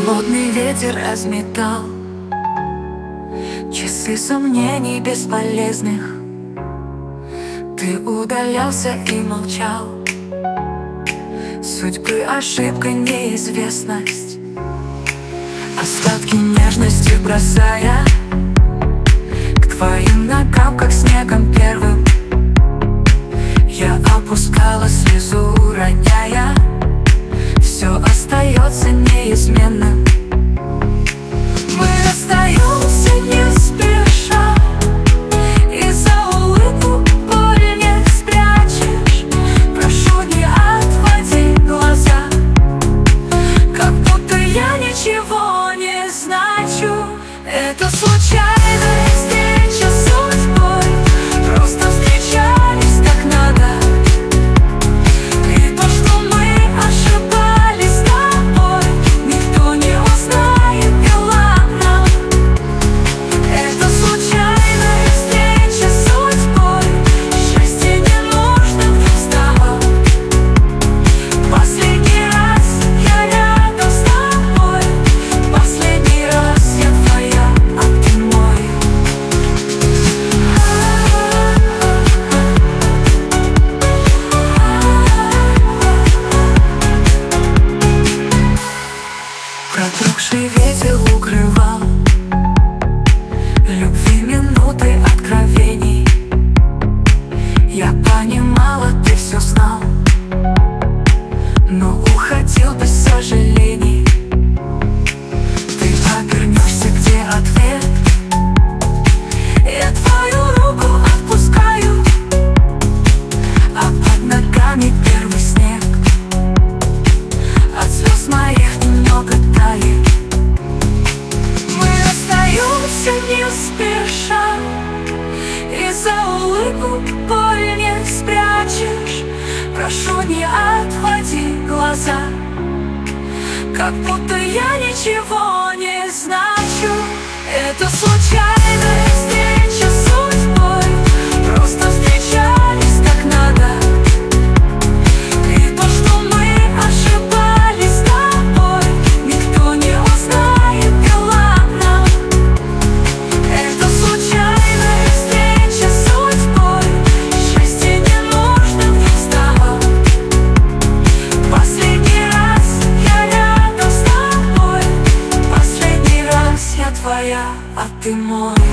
Холодный ветер разметал часы сомнений бесполезных. Ты удалялся и молчал. Судьбы ошибка, неизвестность, остатки нежности бросая к твоим ногам, как снегом первым. Я опускала слезу, роняя. Все остается неизменным. Мы расстаемся не спеша, и за улыбку боль не спрячешь. Прошу, не отводи глаза, как будто я ничего не значу. Это случайная встреча с судьбой, просто встречались как надо. И то, что мы ошибались с тобой, никто не узнает, и ладно. Это случайная встреча с судьбой, счастье не нужно, вдруг стало. Последний раз я рядом с тобой, последний раз я твоя, а ты мой. Продрогший ветер укрывал любви минуты откровений. Я понимала, ты все знал, но уходил без сожалений. Ты обернешься, где ответ? Я твою руку отпускаю, а под ногами первый снег. От слез моих немного тает. Мы расстаемся не спеша, и за улыбку боль не спрячешь. Прошу, не отводи глаза, как будто я ничего не значу. Это случайная встреча с судьбой, просто встречались как надо. И то, что мы ошибались с тобой, никто не узнает, и ладно. Это случайная встреча с судьбой, счастье не нужно, вдруг стало. Последний раз я рядом с тобой, последний раз я твоя, а ты мой.